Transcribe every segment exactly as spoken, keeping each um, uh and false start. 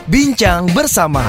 Bincang bersama.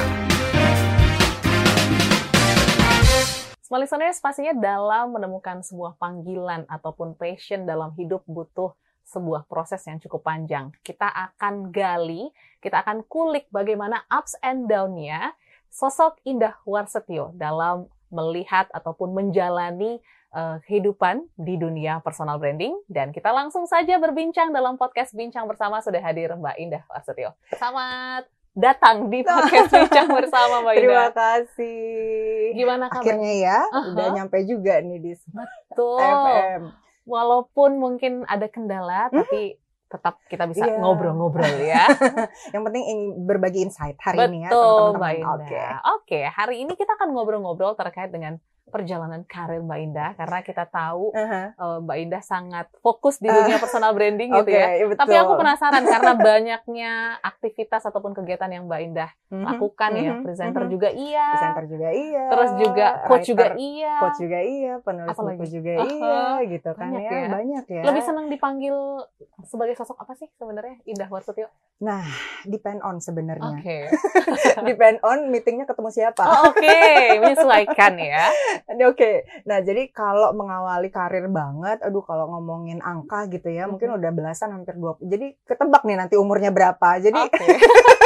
Small listeners, pastinya dalam menemukan sebuah panggilan ataupun passion dalam hidup butuh sebuah proses yang cukup panjang. Kita akan gali, kita akan kulik bagaimana ups and down-nya sosok Indah Warsetio dalam melihat ataupun menjalani uh, kehidupan di dunia personal branding. Dan kita langsung saja berbincang dalam podcast Bincang Bersama. Sudah hadir Mbak Indah Warsetio. Selamat datang di podcast Bincang Bersama, Mbak Indah. Terima kasih. Gimana kabar? Akhirnya ya, uh-huh. udah nyampe juga nih di Betul. F M. Walaupun mungkin ada kendala, hmm? tapi tetap kita bisa yeah. ngobrol-ngobrol ya. Yang penting ingin berbagi insight hari Betul, ini ya, teman-teman. Mbak Indah. Oke, okay. okay, hari ini kita akan ngobrol-ngobrol terkait dengan perjalanan karir Mbak Indah, karena kita tahu uh-huh. uh, Mbak Indah sangat fokus di dunia uh, personal branding gitu okay, ya. Betul. Tapi aku penasaran karena banyaknya aktivitas ataupun kegiatan yang Mbak Indah uh-huh. lakukan uh-huh. ya. Presenter uh-huh. juga iya. Presenter juga iya. Terus juga coach writer, juga iya. Coach juga iya. Penulis buku juga uh-huh. iya. Gitu kan banyak ya. ya. Banyak ya. Lebih senang dipanggil sebagai sosok apa sih sebenarnya Indah Warsetio? Nah, depend on sebenarnya. Oke. Okay. Depend on meetingnya ketemu siapa. Oh, Oke, okay. menyesuaikan ya. Oke, okay. Nah jadi kalau mengawali karir banget, aduh kalau ngomongin angka gitu ya, mm-hmm. mungkin udah belasan hampir dua puluh. Jadi ketebak nih nanti umurnya berapa. Jadi, okay.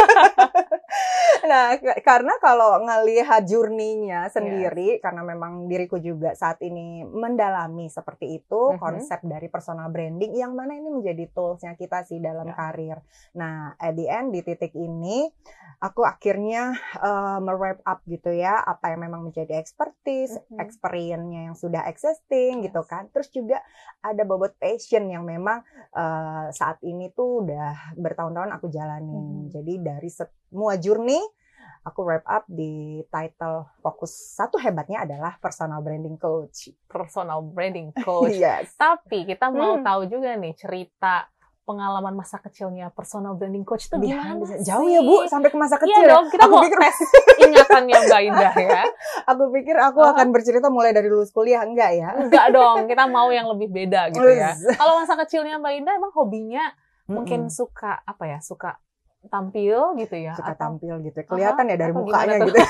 Nah k- karena kalau ngelihat journey-nya sendiri, yes. karena memang diriku juga saat ini mendalami seperti itu, mm-hmm. konsep dari personal branding, yang mana ini menjadi tools-nya kita sih dalam yeah. karir. Nah at the end di titik ini, aku akhirnya uh, me-wrap up gitu ya, apa yang memang menjadi expertise, mm-hmm. experience-nya yang sudah existing yes. gitu kan. Terus juga ada bobot passion yang memang uh, saat ini tuh udah bertahun-tahun aku jalani. Mm-hmm. Jadi dari semua journey, aku wrap up di title fokus satu hebatnya adalah personal branding coach. Personal branding coach. Yes. Tapi kita mau hmm. tahu juga nih cerita pengalaman masa kecilnya personal branding coach itu gimana bisa, sih? Jauh ya Bu, sampai ke masa kecil. Iya dong, kita aku mau pikir... tes ingatannya Mbak Indah ya. Aku pikir aku uh-huh. akan bercerita mulai dari lulus kuliah, enggak ya? Enggak dong, kita mau yang lebih beda gitu ya. Kalau masa kecilnya Mbak Indah emang hobinya mm-mm. mungkin suka apa ya, suka tampil gitu ya, suka atau tampil gitu kelihatan uh-huh. ya dari atau mukanya gitu.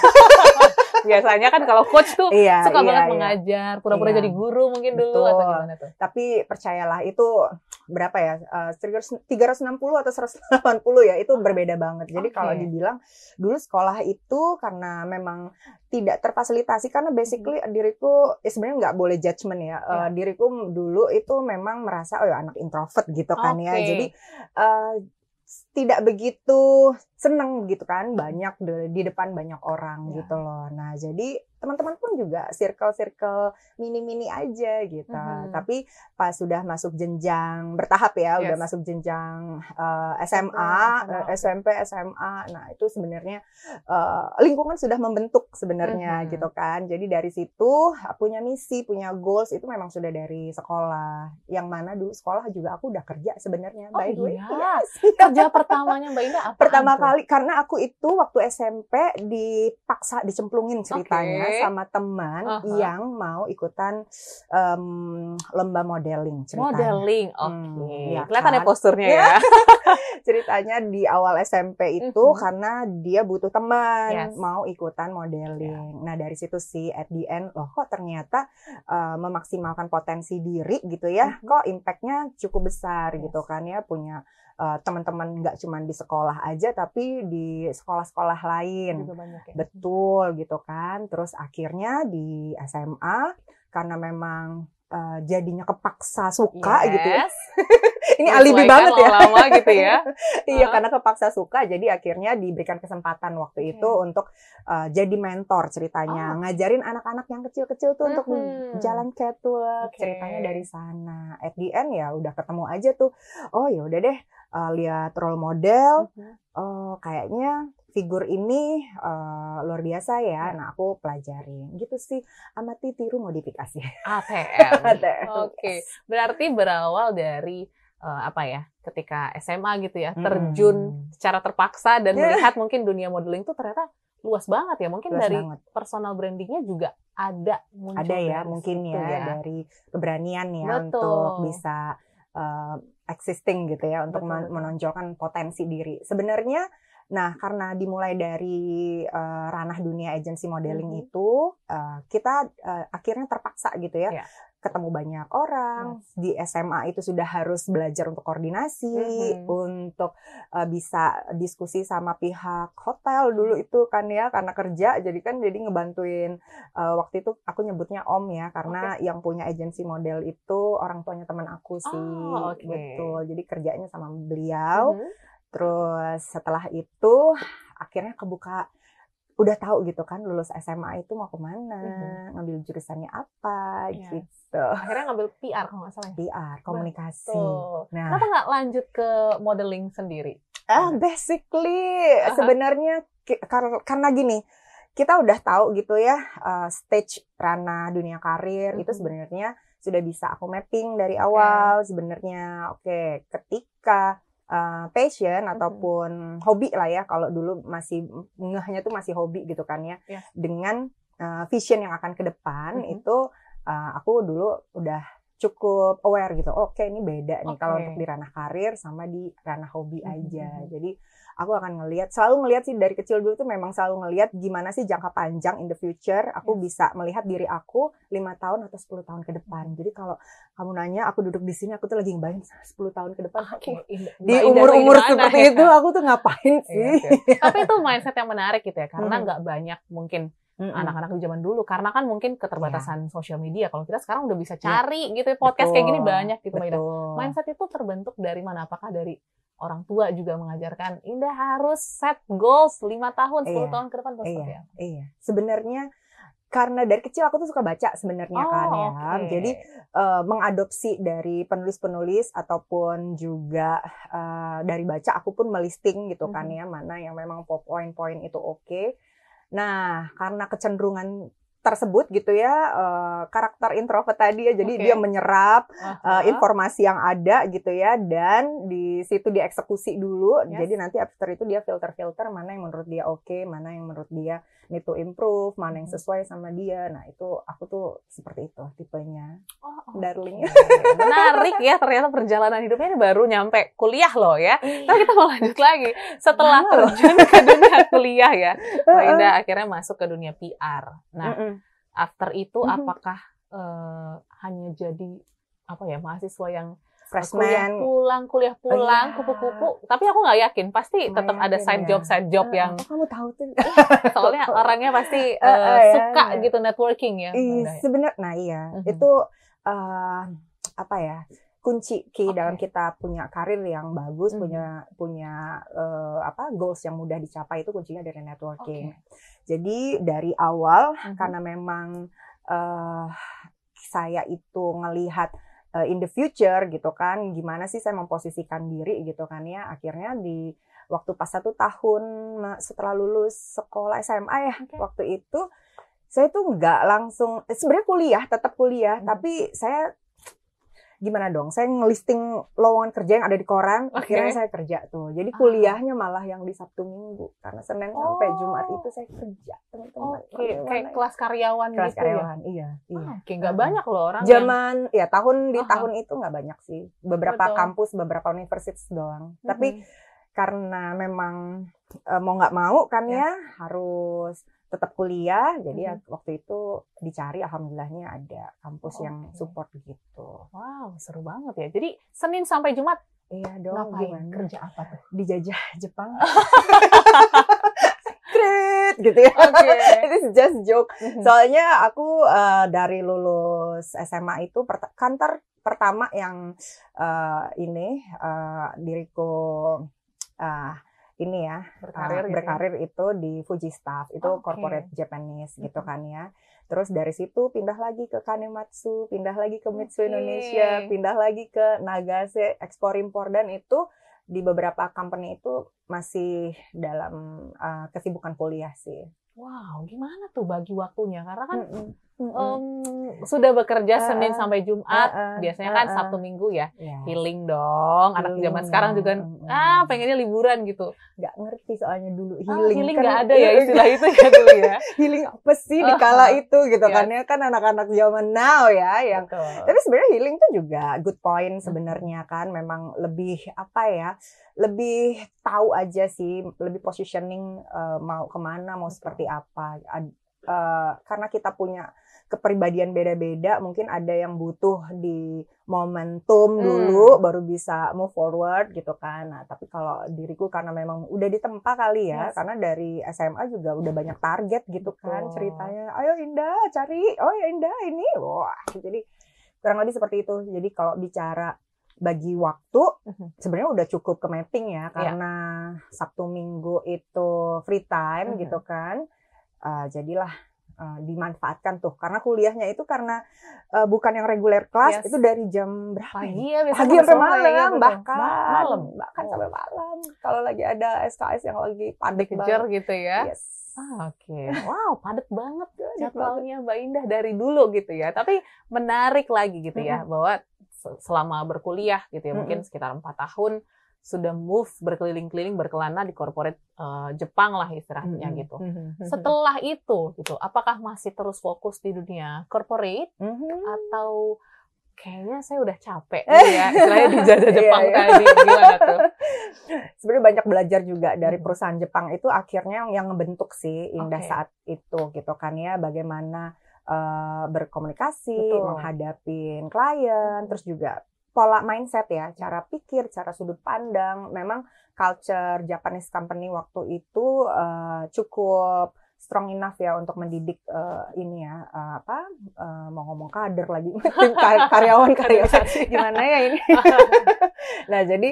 Biasanya kan kalau coach tuh iya, suka iya, banget iya. mengajar, pura-pura iya. jadi guru mungkin dulu. Betul. Atau gimana tuh. Tapi percayalah itu berapa ya, uh, tiga ratus enam puluh atau seratus delapan puluh ya, itu berbeda banget. Jadi okay. kalau dibilang dulu sekolah itu karena memang tidak terfasilitasi, karena basically hmm. diriku ya sebenarnya nggak boleh judgement ya. Uh, yeah. Diriku dulu itu memang merasa oh ya anak introvert gitu kan okay. ya. Jadi uh, tidak begitu seneng gitu kan, banyak de- di depan banyak orang ya. Gitu loh. Nah jadi teman-teman pun juga circle-circle mini-mini aja gitu. Mm-hmm. Tapi pas sudah masuk jenjang bertahap ya, yes. udah masuk jenjang uh, S M A, uh, S M P, S M A. Nah itu sebenarnya uh, lingkungan sudah membentuk sebenarnya mm-hmm. gitu kan. Jadi dari situ punya misi, punya goals itu memang sudah dari sekolah. Yang mana dulu sekolah juga aku udah kerja sebenarnya. Oh by the way. Iya. Yes. Kerja pertamanya Mbak Indah apa? Pertama kali karena aku itu waktu S M P dipaksa dicemplungin ceritanya. Okay. Sama teman uh-huh. yang mau ikutan um, lomba modeling ceritanya. Modeling, oke. Okay. Hmm, ya kelihatan kan? Ya posturnya ya. Ceritanya di awal S M P itu uh-huh. karena dia butuh teman yes. mau ikutan modeling. Yeah. Nah dari situ sih at the end, loh kok ternyata uh, memaksimalkan potensi diri gitu ya, uh-huh. kok impact-nya cukup besar yes. gitu kan ya, punya Uh, teman-teman nggak cuma di sekolah aja tapi di sekolah-sekolah lain juga banyak ya. Betul gitu kan. Terus akhirnya di S M A karena memang uh, jadinya kepaksa suka yes. gitu ya. Ini alibi banget ya. Lama gitu ya. Iya, uh-huh. karena kepaksa suka, jadi akhirnya diberikan kesempatan waktu okay. itu untuk uh, jadi mentor ceritanya, oh. ngajarin anak-anak yang kecil-kecil tuh uh-huh. untuk jalan catwalk, okay. ceritanya dari sana. At the end ya udah ketemu aja tuh. Oh ya udah deh, uh, lihat role model, uh-huh. uh, kayaknya figur ini uh, luar biasa ya. Ya. Nah, aku pelajarin. Gitu sih, amati tiru modifikasi. A T M. A T M. Oke. Okay. Berarti berawal dari uh, apa ya? Ketika S M A gitu ya, terjun hmm. secara terpaksa dan yeah. melihat mungkin dunia modeling tuh ternyata luas banget ya. Mungkin luas dari banget. Personal brandingnya juga ada muncul. Ada ya, mungkin ya, ya dari keberanian ya. Betul. Untuk bisa uh, existing gitu ya, untuk betul, men- menonjolkan potensi diri. Sebenarnya Nah, karena dimulai dari uh, ranah dunia agency modeling Mm-hmm. itu, uh, kita uh, akhirnya terpaksa gitu ya, Yeah. ketemu banyak orang. Yes. Di S M A itu sudah harus belajar untuk koordinasi, Mm-hmm. untuk uh, bisa diskusi sama pihak hotel dulu itu kan ya, karena kerja, jadi kan jadi ngebantuin, uh, waktu itu aku nyebutnya om ya, karena Okay. yang punya agency model itu orang tuanya teman aku sih, Oh, okay. betul. Jadi kerjanya sama beliau. Mm-hmm. Terus setelah itu akhirnya kebuka, udah tahu gitu kan lulus S M A itu mau kemana, mm-hmm. ngambil jurusannya apa, yes. gitu. Akhirnya ngambil P R kalau nggak salah. P R, komunikasi. Betul. Nah, kenapa nggak lanjut ke modeling sendiri? Ah, basically uh-huh. sebenarnya kar- karena gini, kita udah tahu gitu ya, uh, stage ranah dunia karir mm-hmm. itu sebenarnya sudah bisa aku mapping dari awal. Okay. Sebenarnya oke, okay, ketika Uh, passion ataupun mm-hmm. hobi lah ya, kalau dulu masih ngehnya tuh masih hobi gitu kan ya, yeah. dengan uh, vision yang akan ke depan mm-hmm. itu uh, aku dulu udah cukup aware gitu, oke okay, ini beda nih okay. kalau untuk di ranah karir sama di ranah hobi mm-hmm. aja. Jadi aku akan ngelihat, selalu ngelihat sih dari kecil dulu tuh memang selalu ngelihat gimana sih jangka panjang in the future aku yes. bisa melihat diri aku lima tahun atau sepuluh tahun ke depan. Jadi kalau kamu nanya aku duduk di sini, aku tuh lagi ngebayangin sepuluh tahun ke depan okay. aku di umur-umur seperti ya. itu aku tuh ngapain sih. Iya, tapi itu mindset yang menarik gitu ya, karena nggak hmm. banyak mungkin Mm-mm. anak-anak di zaman dulu, karena kan mungkin keterbatasan yeah. sosial media. Kalau kita sekarang udah bisa cari yeah. gitu ya, podcast Betul. kayak gini banyak gitu. Betul. Mindset itu terbentuk dari mana? Apakah dari orang tua juga mengajarkan Indah harus set goals lima tahun, sepuluh iya, tahun ke depan? Iya, ya? iya. Sebenarnya karena dari kecil aku tuh suka baca sebenarnya oh, kan ya. Okay. Jadi uh, mengadopsi dari penulis-penulis ataupun juga uh, dari baca aku pun melisting gitu mm-hmm. kan ya, mana yang memang poin-poin itu oke. Okay. Nah, karena kecenderungan tersebut gitu ya, uh, karakter introvert tadi ya, jadi okay. dia menyerap uh-huh. uh, informasi yang ada gitu ya, dan di situ dia eksekusi dulu, yes. jadi nanti after itu dia filter-filter mana yang menurut dia oke, okay, mana yang menurut dia need to improve, mana yang sesuai sama dia. Nah itu aku tuh seperti itu tipenya, oh, oh. darling. Menarik ya, ternyata perjalanan hidupnya ini baru nyampe kuliah loh ya. Tapi kita mau lanjut lagi, setelah terjun ke dunia kuliah ya, Mbak Indah akhirnya masuk ke dunia P R. Nah Mm-mm. after itu mm-hmm. apakah uh, hanya jadi apa ya mahasiswa yang freshman kuliah pulang kuliah pulang oh, iya. kupu-kupu, tapi aku nggak yakin pasti tetap ada side job side job uh, yang oh, kamu tahu tuh soalnya orangnya pasti uh, uh, uh, suka ya, gitu networking ya. Sebenarnya nah iya mm-hmm. itu uh, apa ya kunci key okay. dalam kita punya karir yang bagus, mm-hmm. punya punya uh, apa goals yang mudah dicapai, itu kuncinya dari networking. Okay. Jadi dari awal mm-hmm. karena memang uh, saya itu ngelihat uh, in the future gitu kan, gimana sih saya memposisikan diri gitu kan ya, akhirnya di waktu pas satu tahun setelah lulus sekolah S M A ya, okay. waktu itu saya tuh nggak langsung sebenarnya kuliah, tetap kuliah, mm-hmm. tapi saya gimana dong, saya ngelisting lowongan kerja yang ada di koran, okay. akhirnya saya kerja tuh. Jadi kuliahnya malah yang di Sabtu Minggu, karena Senin oh. sampai Jumat itu saya kerja, teman-teman. Oke, okay. kayak kelas karyawan kelas gitu karyawan, ya? iya. iya. Ah, Oke, nggak hmm. banyak loh orang Zaman, yang... ya tahun di uh-huh. tahun itu nggak banyak sih. Beberapa Betul. kampus, beberapa universitas doang. Mm-hmm. Tapi karena memang e, mau nggak mau kan yes. ya, harus tetap kuliah, jadi mm-hmm. ya waktu itu dicari, alhamdulillahnya ada kampus oh, yang okay. support gitu. Wow, seru banget ya. Jadi Senin sampai Jumat? Iya dong. Ngapain? Kerja apa tuh? Dijajah Jepang. Secret gitu ya. Okay. Itu just joke. Mm-hmm. Soalnya aku uh, dari lulus S M A itu pert- kantor pertama yang uh, ini uh, diriku uh, ini ya berkarir, uh, gitu berkarir ya? Itu di Fuji Staff, itu okay. corporate Japanese gitu mm-hmm. kan ya. Terus dari situ pindah lagi ke Kanematsu, pindah lagi ke Mitsu okay. Indonesia, pindah lagi ke Nagase ekspor impor, dan itu di beberapa company itu masih dalam uh, kesibukan kuliah sih. Wow, gimana tuh bagi waktunya? Karena kan mm-hmm. um, sudah bekerja Uh-uh. Senin sampai Jumat, Uh-uh. biasanya kan Uh-uh. Sabtu Minggu ya, Yes. healing dong. Anak Healing zaman sekarang juga, dong. ah pengennya liburan gitu. Nggak ngerti soalnya dulu Ah, healing, healing kan nggak ada ya istilah itu ya dulu ya. healing apa sih di kala Uh-huh. itu gitu Yes. kan ya, kan anak-anak zaman now ya yang Betul. tapi sebenarnya healing tuh juga good point sebenarnya kan, memang lebih apa ya, lebih tahu aja sih, lebih positioning uh, mau kemana, mau Betul. seperti apa. Ad- uh, karena kita punya kepribadian beda-beda, mungkin ada yang butuh di momentum Hmm. dulu baru bisa move forward gitu kan. Nah, tapi kalau diriku karena memang udah ditempa kali ya, Yes. karena dari S M A juga udah banyak target gitu kan Betul. ceritanya. Ayo Indah cari, oh ya Indah ini, wah. Jadi kurang lebih seperti itu. Jadi kalau bicara bagi waktu, Mhm. sebenarnya udah cukup ke mapping ya, karena Sabtu Minggu itu free time Mhm. gitu kan. Uh, jadilah uh, dimanfaatkan tuh, karena kuliahnya itu karena uh, bukan yang reguler kelas, Yes. itu dari jam berapa ya? Pagi ya biasanya Pagi sampai sore, malam, ya, betul. bahkan Ma- malam. bahkan Oh. sampai malam. Kalau lagi ada S K S yang lagi padat Dikejar banget. gitu ya. Yes. Ah, oke. Wow, padat banget Padat jadwalnya Mbak Indah dari dulu gitu ya. Tapi menarik lagi gitu ya, bahwa se- selama berkuliah gitu ya, mungkin Mm-mm. sekitar empat tahun sudah move berkeliling-keliling berkelana di corporate eh, Jepang lah istilahnya Mm-mm. gitu. Mhm. Setelah itu gitu, apakah masih terus fokus di dunia corporate Mhm. atau kayaknya saya udah capek gitu ya, istilahnya dijajah Jepang Iya, iya. tadi, gimana tuh? Sebenarnya banyak belajar juga dari Mhm. perusahaan Jepang itu, akhirnya yang ngebentuk sih Indah Oke. saat itu gitu kan ya, bagaimana uh, berkomunikasi, Betul. menghadapin klien, Mhm. terus juga pola mindset ya, cara pikir, cara sudut pandang. Memang culture Japanese company waktu itu uh, cukup strong enough ya untuk mendidik uh, ini ya, uh, apa uh, mau ngomong kader lagi, Kar- karyawan-karyawan gimana ya ini. Nah, jadi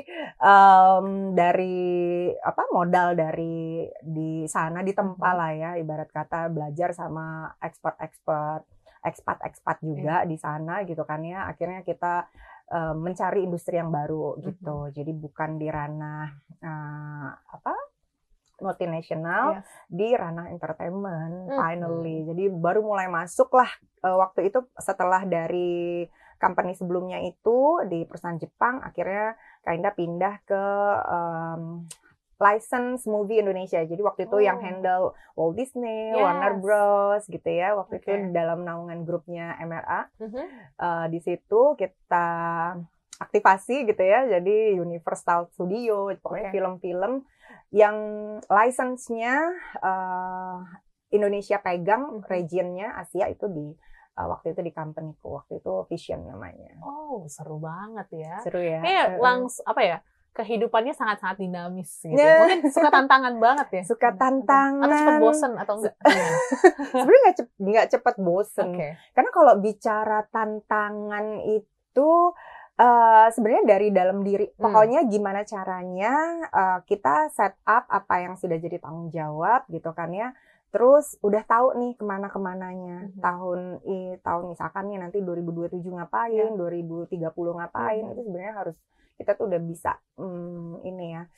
um, dari apa modal dari di sana ditempa Mhm. lah ya, ibarat kata belajar sama expert-expert, expat-expat juga di sana gitu kan ya. Akhirnya kita um, mencari industri yang baru gitu. Jadi bukan di ranah uh, apa multinasional, Yes. di ranah entertainment Mhm. finally. Jadi baru mulai masuk lah uh, waktu itu setelah dari company sebelumnya itu di perusahaan Jepang, akhirnya Kainda pindah ke um, license movie Indonesia. Jadi waktu itu Oh. yang handle Walt Disney, Yes. Warner Bros gitu ya. Waktu itu Oke. dalam naungan grupnya M R A. Mhm. Uh, di situ kita aktivasi gitu ya. Jadi Universal Studio, pokoknya Oke. film-film yang license-nya uh, Indonesia pegang, Mhm. region-nya Asia itu di uh, waktu itu di company-ku. Waktu itu Vision namanya. Oh, seru banget ya. Seru ya. Kayak Uh-uh. langs apa ya? Kehidupannya sangat-sangat dinamis gitu. Yeah. Ya. Mungkin suka tantangan banget ya. Suka tantangan. Atau cepat bosen atau enggak? Gimana? Sebenarnya nggak cep- nggak cepat bosen. Oke. Karena kalau bicara tantangan itu uh, sebenarnya dari dalam diri. Hmm. Pokoknya gimana caranya uh, kita set up apa yang sudah jadi tanggung jawab gitu kan ya. Terus udah tahu nih kemana-kemananya. Mhm. Tahun i tahun misalkan nih nanti dua ribu dua puluh tujuh ngapain, Ya. dua ribu tiga puluh ngapain. Mhm. Itu sebenarnya harus kita tuh udah bisa hmm, ini ya.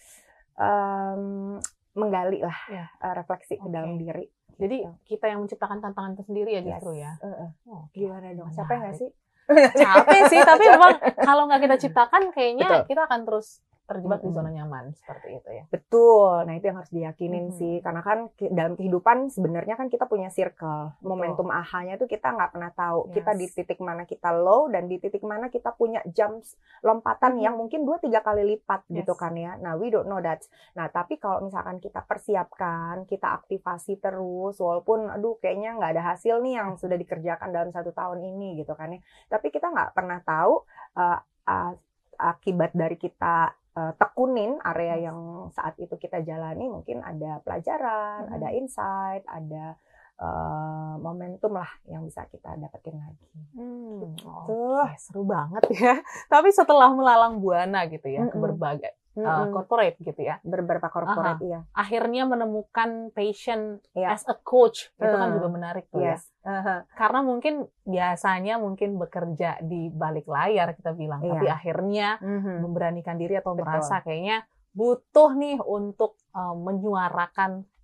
Um, menggali lah, Ya. uh, refleksi ke Oke. dalam diri. Jadi Gitu. kita yang menciptakan tantangan itu sendiri ya justru Yes. ya. Uh-uh. Oh, oke. Gimana dong? Capek nggak Menarik. sih? Capek sih, tapi memang kalau nggak kita ciptakan kayaknya Betul. kita akan terus terjebak di Mm-mm. zona nyaman seperti itu ya. Betul. Nah, itu yang harus diyakinin Mhm. sih. Karena kan ki- dalam kehidupan sebenarnya kan kita punya circle. Betul. Momentum ahanya itu kita nggak pernah tahu. Yes. Kita di titik mana kita low dan di titik mana kita punya jumps, lompatan Mhm. yang mungkin dua tiga kali lipat gitu Yes. kan ya. Nah, we don't know that. Nah, tapi kalau misalkan kita persiapkan, kita aktivasi terus, walaupun aduh kayaknya nggak ada hasil nih yang sudah dikerjakan dalam satu tahun ini gitu kan ya. Tapi kita nggak pernah tahu uh, uh, akibat dari kita Uh, tekunin area Yes. yang saat itu kita jalani, mungkin ada pelajaran, Mhm. ada insight, ada uh, momentum lah yang bisa kita dapetin lagi. Hmm, Tuh. oke, seru banget ya. Tapi setelah melalang buana gitu ya, ke Mm-mm. berbagai uh, Mm-mm. corporate gitu ya, Beberapa corporate iya. akhirnya menemukan passion Iya. as a coach, itu kan Hmm. juga menarik tuh ya. Yes. Uh-huh. Karena mungkin biasanya mungkin bekerja di balik layar kita bilang, Iya. tapi akhirnya Mhm. memberanikan diri atau Betul. merasa kayaknya butuh nih untuk uh, menyuarakan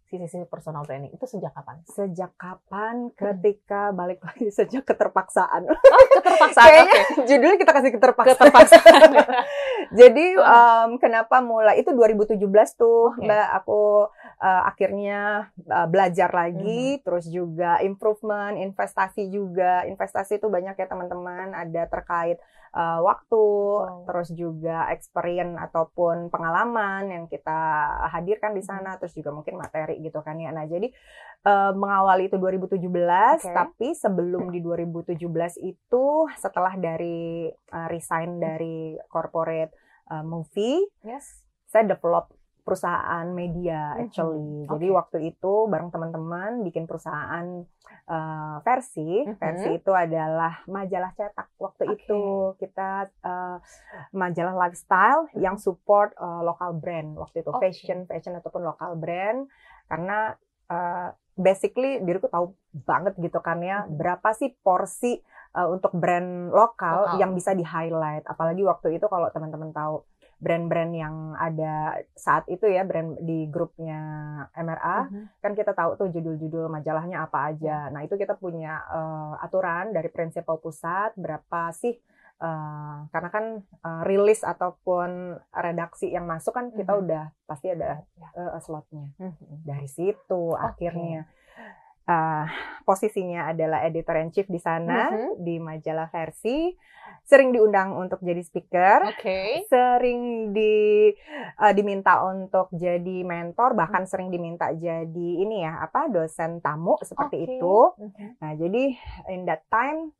sisi-sisi personal branding itu sejak kapan? Sejak kapan? Ketika balik lagi sejak keterpaksaan. Oh, keterpaksaan. Kayaknya okay. judulnya kita kasih keterpaksaan. Keterpaksaan. Jadi um, kenapa mulai itu dua ribu tujuh belas tuh, okay. Mbak, aku uh, akhirnya uh, belajar lagi, mm-hmm. terus juga improvement, investasi juga. Investasi itu banyak ya teman-teman, ada terkait uh, waktu, oh. terus juga experience ataupun pengalaman yang kita hadirkan di sana, mm-hmm. terus juga mungkin materi gitu kan ya. Nah, jadi uh, mengawali itu dua ribu tujuh belas, okay. tapi sebelum di dua ribu tujuh belas itu setelah dari uh, resign dari corporate uh, movie, yes. saya develop perusahaan media actually. Mm-hmm. Jadi okay. waktu itu bareng teman-teman bikin perusahaan uh, versi. Mm-hmm. Versi itu adalah majalah cetak. Waktu okay. itu kita uh, majalah lifestyle mm-hmm. yang support uh, lokal brand. Waktu itu okay. fashion, fashion ataupun lokal brand. Karena uh, basically diriku tahu banget gitu kan ya, mm-hmm. berapa sih porsi uh, untuk brand lokal, lokal yang bisa di-highlight. Apalagi waktu itu kalau teman-teman tahu brand-brand yang ada saat itu ya, brand di grupnya M R A, mm-hmm. kan kita tahu tuh judul-judul majalahnya apa aja. Nah itu kita punya uh, aturan dari prinsipal pusat, berapa sih, uh, karena kan uh, rilis ataupun redaksi yang masuk kan kita mm-hmm. udah pasti ada uh, slotnya. Mm-hmm. Dari situ okay. akhirnya uh, posisinya adalah editor-in-chief di sana, mm-hmm. di majalah versi. Sering diundang untuk jadi speaker, okay. sering di uh, diminta untuk jadi mentor, bahkan hmm. sering diminta jadi ini ya apa dosen tamu seperti okay. itu. Okay. Nah jadi in that time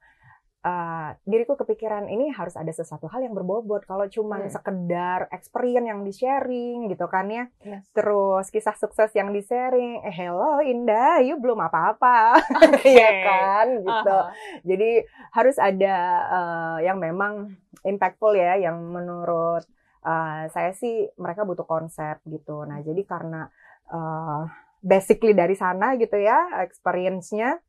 uh, diriku kepikiran ini harus ada sesuatu hal yang berbobot. Kalau cuma hmm. sekedar experience yang di sharing gitu kan ya, yes. terus kisah sukses yang di sharing, eh hello Indah, you belum apa-apa, okay. ya kan gitu. Uh-huh. Jadi harus ada uh, yang memang impactful ya, yang menurut uh, saya sih mereka butuh konsep gitu. Nah jadi karena uh, basically dari sana gitu ya experience-nya.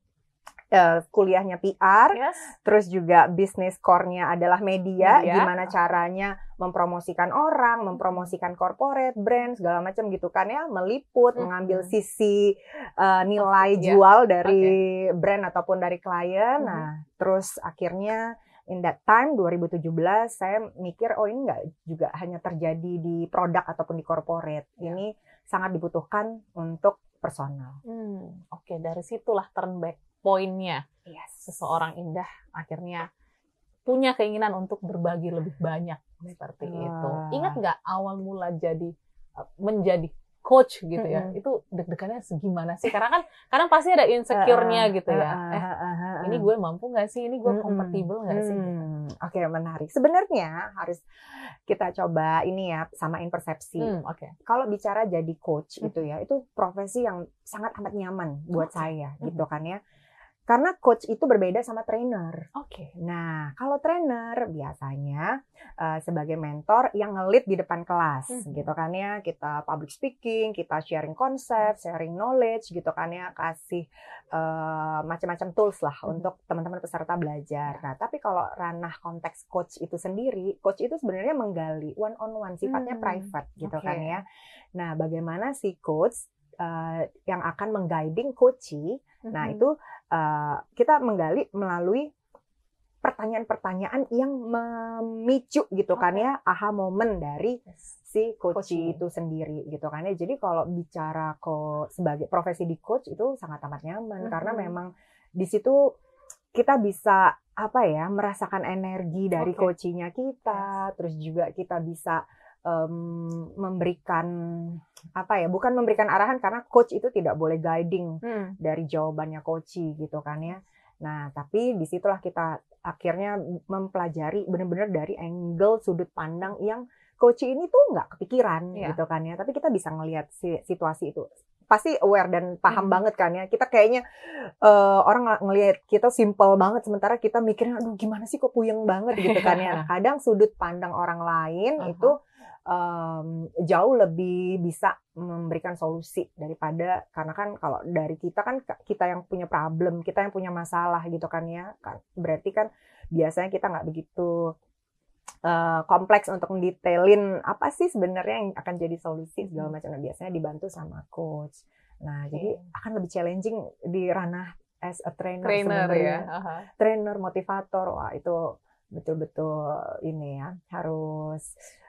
Uh, kuliahnya P R, yes. terus juga bisnis core-nya adalah media, media, gimana caranya mempromosikan orang, mempromosikan corporate, brand, segala macam gitu kan ya, meliput, mm-hmm. mengambil sisi uh, nilai oh, jual yeah. dari okay. brand ataupun dari klien. Mm-hmm. Nah, terus akhirnya in that time dua ribu tujuh belas saya mikir oh ini nggak juga hanya terjadi di produk ataupun di corporate, yeah. ini sangat dibutuhkan untuk personal. Hmm, Oke, okay. dari situlah turn back poinnya, yes. seseorang Indah akhirnya punya keinginan untuk berbagi lebih banyak seperti uh. itu. Ingat nggak awal mula jadi menjadi coach gitu ya? Mm-hmm. Itu deg-degannya segimana sih? Karena kan kadang pasti ada insecure-nya uh, gitu ya. Uh, uh, eh, uh, uh, uh. ini gue mampu nggak sih? Ini gue mm-hmm. kompatibel nggak sih? Hmm. Oke, okay, menarik. Sebenarnya harus kita coba ini ya, samain persepsi. Mm, Oke. Okay. Kalau bicara jadi coach mm. itu ya, itu profesi yang sangat amat nyaman buat okay. saya, mm. gitu kan ya. Karena coach itu berbeda sama trainer. Oke. Okay. Nah, kalau trainer biasanya uh, sebagai mentor yang nge-lead di depan kelas, hmm. gitu kan ya. Kita public speaking, kita sharing konsep, sharing knowledge, gitu kan ya. Kasih uh, macam-macam tools lah hmm. untuk teman-teman peserta belajar. Nah, tapi kalau ranah konteks coach itu sendiri, coach itu sebenarnya menggali one on one, sifatnya hmm. private, gitu okay. kan ya. Nah, bagaimana si coach uh, yang akan mengguiding coachee, hmm. nah itu Uh, kita menggali melalui pertanyaan-pertanyaan yang memicu gitu okay. kan ya aha momen dari si coach itu sendiri gitu kan ya. Jadi kalau bicara kok sebagai profesi di coach itu sangat amat nyaman mm-hmm. karena memang di situ kita bisa apa ya merasakan energi dari okay. coaching-nya kita, yes. terus juga kita bisa Um, memberikan apa ya, bukan memberikan arahan karena coach itu tidak boleh guiding hmm. dari jawabannya coachee gitu kan ya. Nah tapi disitulah kita akhirnya mempelajari benar-benar dari angle sudut pandang yang coachee ini tuh nggak kepikiran yeah. gitu kan ya. Tapi kita bisa ngelihat si, situasi itu pasti aware dan paham hmm. banget kan ya. Kita kayaknya uh, orang ngelihat kita simple banget sementara kita mikirnya aduh gimana sih kok puyeng banget gitu kan ya. Nah kadang sudut pandang orang lain uh-huh. itu Um, jauh lebih bisa memberikan solusi daripada karena kan kalau dari kita kan kita yang punya problem, kita yang punya masalah gitu kan ya, kan berarti kan biasanya kita nggak begitu uh, kompleks untuk mendetailin apa sih sebenarnya yang akan jadi solusi segala macam. Nah, biasanya dibantu sama coach. Nah, okay. jadi akan lebih challenging di ranah as a trainer, trainer ya, uh-huh. trainer, motivator, wah itu betul-betul ini ya harus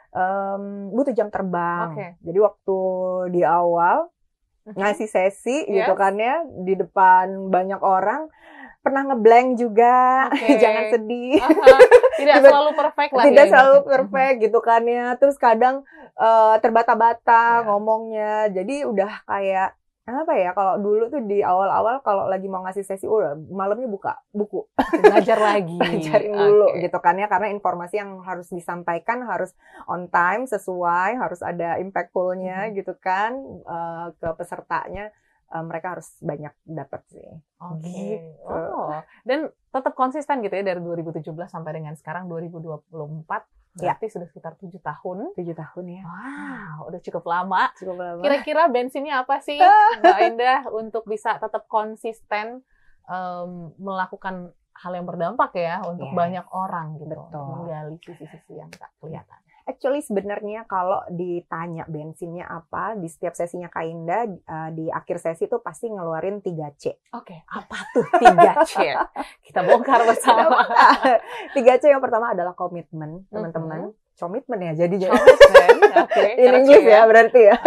um, butuh jam terbang. Okay. Jadi waktu di awal uh-huh. ngasih sesi yes. gitu kan ya di depan banyak orang. Pernah ngeblank juga, okay. jangan sedih. Uh-huh. Tidak selalu perfect lah. Tidak ya, selalu perfect uh-huh. gitu kan ya. Terus kadang uh, terbata-bata yeah. ngomongnya. Jadi udah kayak apa ya? Kalau dulu tuh di awal-awal kalau lagi mau ngasih sesi, udah malamnya buka buku, belajar lagi, belajarin dulu okay. gitu kan ya. Karena informasi yang harus disampaikan harus on time, sesuai, harus ada impactful-nya uh-huh. gitu kan uh, ke pesertanya. Uh, mereka harus banyak dapat sih. Oke. Okay. Gitu. Oh, dan tetap konsisten gitu ya dari dua ribu tujuh belas sampai dengan sekarang dua ribu dua puluh empat. Berarti ya. Sudah sekitar tujuh tahun. tujuh tahun ya. Wow, udah cukup lama. Cukup lama. Kira-kira bensinnya apa sih Mbak Indah untuk bisa tetap konsisten um, melakukan hal yang berdampak ya untuk yes. banyak orang gitu. Betul. Menggali sisi-sisi yang tak kelihatan. Actually sebenarnya kalau ditanya bensinnya apa di setiap sesinya Kak Indah uh, di akhir sesi tuh pasti ngeluarin tiga C. Oke, okay. Apa tuh tiga C? Kita bongkar bersama. tiga C yang pertama adalah komitmen, teman-teman. Mm-hmm. Komitmen ya jadi komitmen. Oke. In English ya berarti ya.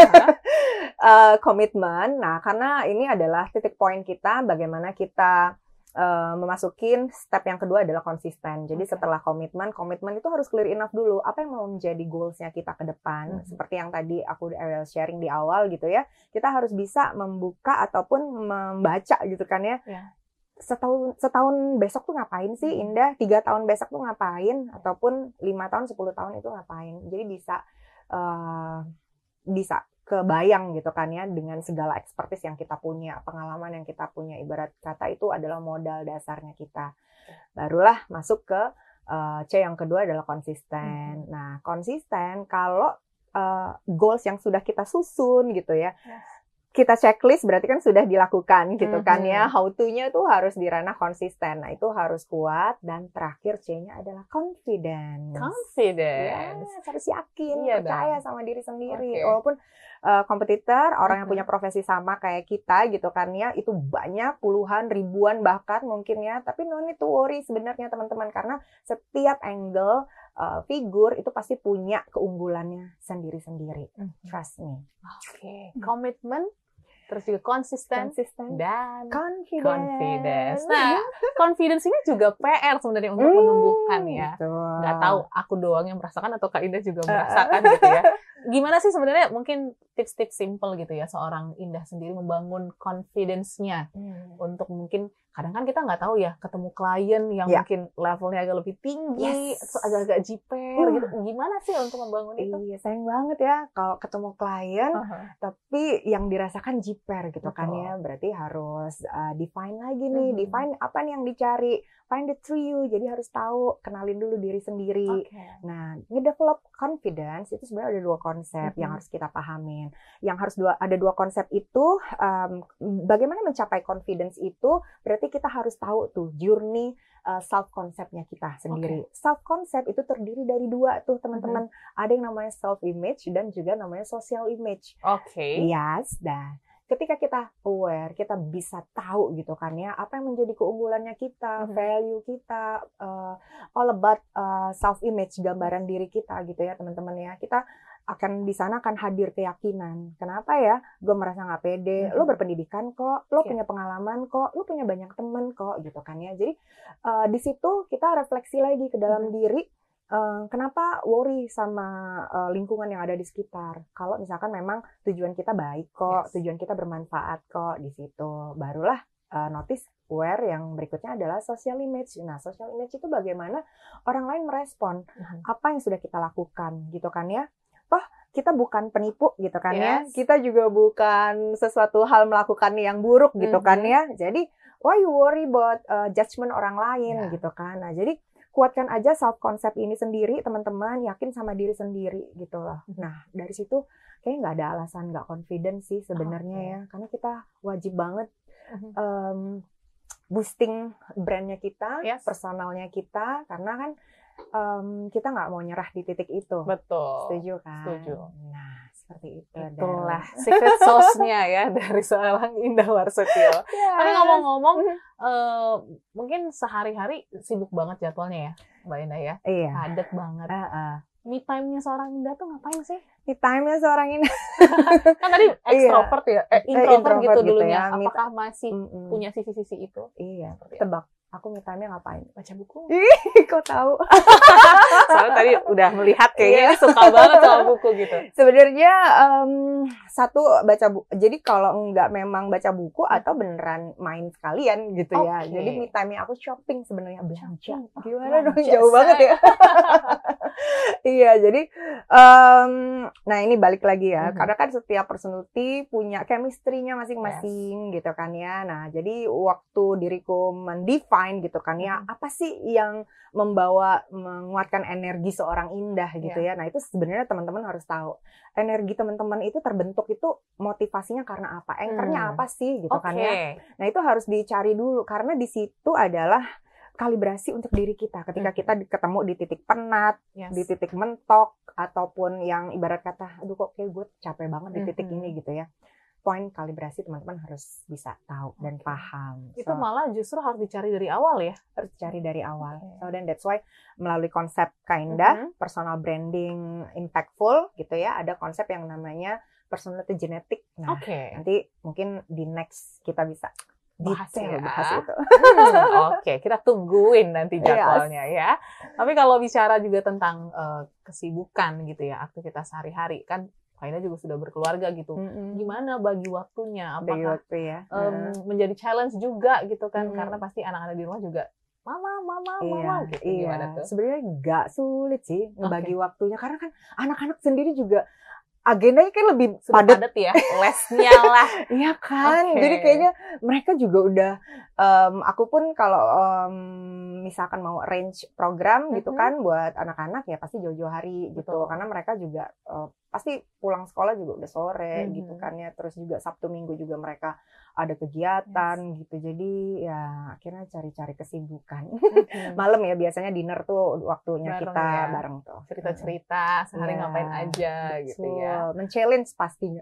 uh, komitmen. Nah, karena ini adalah titik poin kita bagaimana kita Uh, memasukin step yang kedua adalah konsisten. Jadi okay. setelah komitmen, komitmen itu harus clear enough dulu. Apa yang mau menjadi goals-nya kita ke depan? Mm-hmm. Seperti yang tadi aku sharing di awal gitu ya. Kita harus bisa membuka ataupun membaca gitu kan ya. Yeah. Setahun, setahun besok tuh ngapain sih Indah? Tiga tahun besok tuh ngapain? Ataupun lima tahun, sepuluh tahun itu ngapain? Jadi bisa uh, bisa kebayang gitu kan ya dengan segala expertise yang kita punya, pengalaman yang kita punya, ibarat kata itu adalah modal dasarnya kita. Barulah masuk ke uh, C yang kedua adalah konsisten. Hmm. Nah, konsisten kalau uh, goals yang sudah kita susun gitu ya. Yes. Kita checklist berarti kan sudah dilakukan gitu mm-hmm. kan ya. How to-nya tuh harus di ranah konsisten. Nah, itu harus kuat. Dan terakhir C-nya adalah confidence. Confidence. Ya, harus yakin, iya percaya dong. sama diri sendiri. Okay. Walaupun uh, kompetitor, orang mm-hmm. yang punya profesi sama kayak kita gitu kan ya, itu banyak, puluhan, ribuan bahkan mungkin ya. Tapi no need to worry sebenarnya teman-teman. Karena setiap angle uh, figur itu pasti punya keunggulannya sendiri-sendiri. Mm-hmm. Trust me. Oke. Okay. Komitmen. Terus juga konsisten, konsisten dan confidence. confidence. Nah, confidence ini juga P R sebenarnya untuk mm, menumbuhkan ya. Betul. Nggak tahu aku doang yang merasakan atau Kak Indah juga merasakan uh. gitu ya. Gimana sih sebenarnya mungkin tips-tips simple gitu ya seorang Indah sendiri membangun confidence-nya hmm. untuk mungkin kadang kan kita nggak tahu ya ketemu klien yang yeah. mungkin levelnya agak lebih tinggi, yes. agak-agak jiper uh. gitu. Gimana sih untuk membangun itu? Iya, sayang banget ya kalau ketemu klien uh-huh. tapi yang dirasakan jiper gitu. Betul. Kan ya. Berarti harus uh, define lagi nih, uh-huh. define apa nih yang dicari. Find the true you, jadi harus tahu, kenalin dulu diri sendiri. Okay. Nah, ngedevelop confidence itu sebenarnya ada dua konsep uh-huh. yang harus kita pahamin. Yang harus dua ada dua konsep itu, um, bagaimana mencapai confidence itu, berarti kita harus tahu tuh journey uh, self concept-nya kita sendiri. Okay. Self concept itu terdiri dari dua tuh teman-teman. Uh-huh. Ada yang namanya self image dan juga namanya social image. Oke. Okay. Yes, dah. Ketika kita aware, kita bisa tahu gitu kan ya, apa yang menjadi keunggulannya kita, mm-hmm. value kita, uh, all about uh, self image, gambaran diri kita gitu ya teman-teman ya. Kita akan di sana akan hadir keyakinan. Kenapa ya? Gue merasa nggak pede. Mm-hmm. Lo berpendidikan kok, lo yeah. punya pengalaman kok, lo punya banyak teman kok gitu kan ya. Jadi uh, di situ kita refleksi lagi ke dalam mm-hmm. diri. Uh, kenapa worry sama uh, lingkungan yang ada di sekitar? Kalau misalkan memang tujuan kita baik kok, yes. tujuan kita bermanfaat kok di situ, barulah uh, notice aware yang berikutnya adalah social image. Nah, social image itu bagaimana orang lain merespon uh-huh. apa yang sudah kita lakukan, gitu kan ya? Toh kita bukan penipu, gitu kan yes. ya? Kita juga bukan sesuatu hal melakukan yang buruk, gitu uh-huh. kan ya? Jadi why you worry about uh, judgment orang lain, yeah. gitu kan? Nah, jadi kuatkan aja self concept ini sendiri, teman-teman, yakin sama diri sendiri gitu loh. Nah, dari situ kayaknya nggak ada alasan nggak confident sih sebenarnya okay. ya, karena kita wajib banget um, boosting brandnya kita, yes. personalnya kita, karena kan um, kita nggak mau nyerah di titik itu. Betul. Setuju kan? Setuju. Nah, seperti itu. Itulah secret sauce-nya ya dari seorang Indah Warsetio. Yes. Tapi ngomong-ngomong, uh, mungkin sehari-hari sibuk banget jadwalnya ya, Mbak Indah ya? Iya. Padat banget. Uh-uh. Me time-nya seorang Indah tuh ngapain sih? Me time-nya seorang Indah. Kan tadi extrovert ya, eh, introvert, introvert gitu, gitu dulunya. Ya. Apakah masih mm-mm. punya sisi-sisi itu? Iya, tebak. Aku me time-nya ngapain? Baca buku. Ih, kok tahu? Soalnya tadi udah melihat kayaknya suka banget sama buku gitu. Sebenarnya um, satu baca buku. Jadi kalau enggak memang baca buku atau beneran main sekalian gitu okay. ya. Jadi me time-nya aku shopping sebenarnya, belanja. Gimana dong? Jauh banget ya. Iya, jadi um, nah ini balik lagi ya. Mm-hmm. Karena kan setiap personality punya chemistry-nya masing-masing yes. gitu kan ya. Nah, jadi waktu diriku mendefine gitu kan ya, apa sih yang membawa menguatkan energi seorang Indah gitu yeah. ya. Nah, itu sebenarnya teman-teman harus tahu. Energi teman-teman itu terbentuk itu motivasinya karena apa? Anchor-nya hmm. apa sih gitu okay. kan ya. Nah, itu harus dicari dulu karena di situ adalah kalibrasi untuk diri kita. Ketika hmm. kita ketemu di titik penat, yes. di titik mentok ataupun yang ibarat kata aduh kok kayak gue capek banget di titik hmm. ini gitu ya. Poin kalibrasi teman-teman harus bisa tahu dan okay. paham. Itu so, malah justru harus dicari dari awal ya? Harus dicari dari awal. Okay. So then that's why melalui konsep Kaindah, mm-hmm. personal branding impactful gitu ya, ada konsep yang namanya personality genetic. Nah, okay. nanti mungkin di next kita bisa bahas ya. Bahas itu. Hmm, Oke, okay. kita tungguin nanti jadwalnya yes. ya. Tapi kalau bicara juga tentang uh, kesibukan gitu ya, aktivitas sehari-hari kan Kaindah juga sudah berkeluarga gitu. Mm-hmm. Gimana bagi waktunya? Apakah bagi waktu ya? um, mm. menjadi challenge juga gitu kan? Mm. Karena pasti anak-anak di rumah juga mama, mama, iya, mama gitu. Iya. Gimana tuh? Sebenarnya nggak sulit sih ngebagi okay. waktunya karena kan anak-anak sendiri juga agendanya kan lebih padat. padat ya, lesnya lah. Iya kan, okay. Jadi kayaknya mereka juga udah, um, aku pun kalau um, misalkan mau arrange program mm-hmm. gitu kan buat anak-anak ya pasti jauh-jauh hari gitu. Betul. Karena mereka juga uh, pasti pulang sekolah juga udah sore mm-hmm. gitu kan ya. Terus juga Sabtu Minggu juga mereka ada kegiatan yes. gitu. Jadi ya akhirnya cari-cari kesibukan. Mm-hmm. Malam ya biasanya dinner tuh waktunya bareng kita ya. bareng tuh. Cerita-cerita sehari yeah. ngapain aja betul. Gitu ya. Men-challenge pastinya.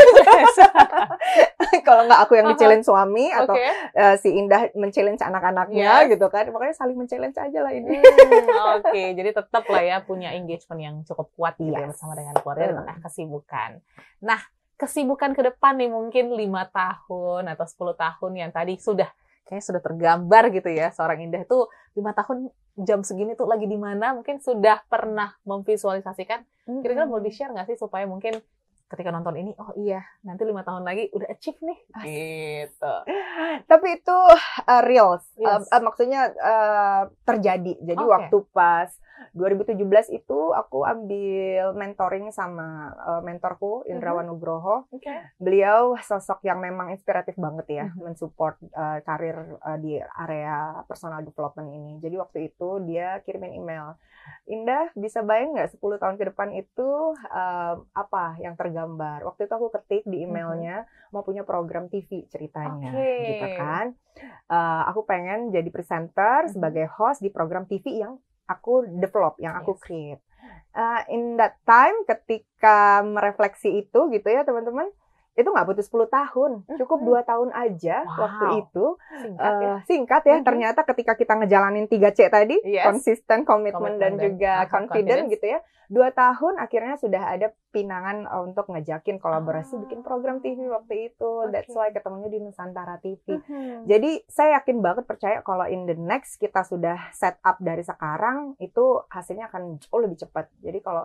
Kalau nggak aku yang di-challenge suami atau okay. uh, si Indah men-challenge anak-anaknya yes. gitu kan. Makanya saling men-challenge aja lah ini. Hmm, Oke, okay. Jadi tetap lah ya punya engagement yang cukup kuat gitu yes. ya bersama dengan keluarga hmm. di tengah kesibukan. Nah, kesibukan ke depan nih mungkin lima tahun atau sepuluh tahun yang tadi sudah kayaknya sudah tergambar gitu ya. Seorang Indah tuh lima tahun jam segini tuh lagi di mana, mungkin sudah pernah memvisualisasikan. Kira-kira mau di-share nggak sih supaya mungkin ketika nonton ini, oh iya, nanti lima tahun lagi udah achieve nih. Gitu. Tapi itu uh, real, yes. uh, uh, maksudnya uh, terjadi. Jadi okay. waktu pas dua ribu tujuh belas itu aku ambil mentoring sama uh, mentorku Indrawan uh-huh. Nugroho. Okay. Beliau sosok yang memang inspiratif banget ya, uh-huh. mensupport uh, karir uh, di area personal development ini. Jadi waktu itu dia kirimin email, Indah bisa bayang nggak sepuluh tahun ke depan itu uh, apa yang tergambar? Waktu itu aku ketik di emailnya uh-huh. mau punya program T V ceritanya, okay. gitu kan. Uh, aku pengen jadi presenter uh-huh. sebagai host di program T V yang aku develop, yang aku yes. create. Uh, in that time, ketika merefleksi itu gitu ya teman-teman, itu nggak butuh sepuluh tahun, cukup dua tahun aja wow. waktu itu. Singkat ya, uh, singkat ya. Mm-hmm. Ternyata ketika kita ngejalanin tiga C tadi, yes. konsisten, komitmen, dan, dan juga confident gitu ya, dua tahun akhirnya sudah ada pinangan untuk ngejakin kolaborasi ah. bikin program T V waktu itu. Okay. That's why ketemunya di Nusantara T V. Mm-hmm. Jadi saya yakin banget percaya kalau in the next kita sudah set up dari sekarang, itu hasilnya akan jauh lebih cepat. Jadi kalau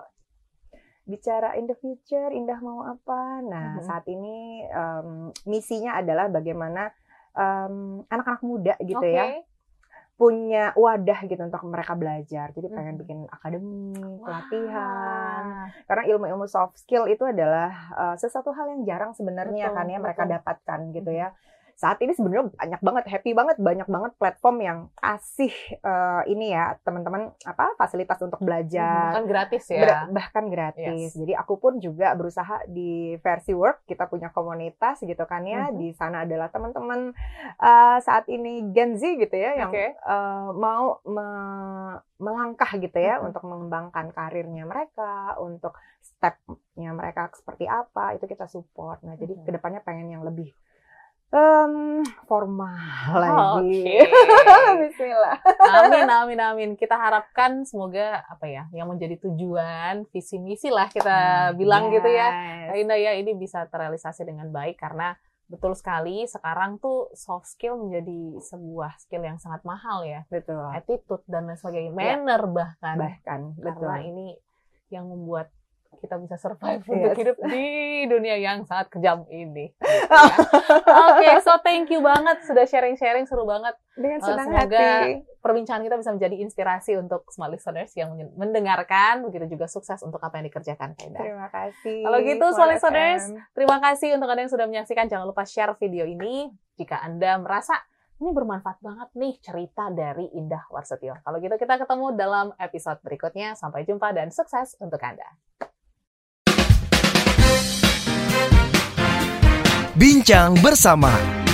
bicara in the future, Indah mau apa? Nah, mm-hmm. saat ini um, misinya adalah bagaimana um, anak-anak muda gitu okay. ya punya wadah gitu untuk mereka belajar. Jadi pengen mm-hmm. bikin akademi, pelatihan. Wow. Karena ilmu-ilmu soft skill itu adalah uh, sesuatu hal yang jarang sebenarnya betul, kan ya betul. mereka dapatkan gitu mm-hmm. ya. saat ini sebenarnya banyak banget, happy banget, banyak banget platform yang kasih uh, ini ya teman-teman apa fasilitas untuk belajar. Bahkan gratis ya. Ber- bahkan gratis. Yes. Jadi aku pun juga berusaha di Versi Work, kita punya komunitas gitu kan ya. Mm-hmm. Di sana adalah teman-teman uh, saat ini Gen Z gitu ya yang okay. uh, mau me- melangkah gitu ya mm-hmm. untuk mengembangkan karirnya mereka, untuk stepnya mereka seperti apa, itu kita support. Nah, jadi mm-hmm. kedepannya pengen yang lebih um, formal oh, lagi. Okay. Bismillah. Amin, amin, amin. Kita harapkan semoga apa ya, yang menjadi tujuan, visi misi lah kita hmm, bilang yes. gitu ya. Nah, Indah ya, ini bisa terrealisasi dengan baik karena betul sekali sekarang tuh soft skill menjadi sebuah skill yang sangat mahal ya. Betul. Attitude dan lain sebagainya, manner ya. bahkan. Bahkan, betul. Karena ini yang membuat kita bisa survive yes. untuk hidup di dunia yang sangat kejam ini. Gitu ya. Oke, okay, so thank you banget sudah sharing-sharing, seru banget. Dengan senang uh, semoga hati. perbincangan kita bisa menjadi inspirasi untuk smart listeners yang mendengarkan, begitu juga sukses untuk apa yang dikerjakan, Kak Indah. Terima kasih. Kalau gitu, smart listeners, terima kasih untuk Anda yang sudah menyaksikan. Jangan lupa share video ini jika Anda merasa ini bermanfaat banget nih cerita dari Indah Warsetio. Kalau gitu kita ketemu dalam episode berikutnya. Sampai jumpa dan sukses untuk Anda. Bincang bersama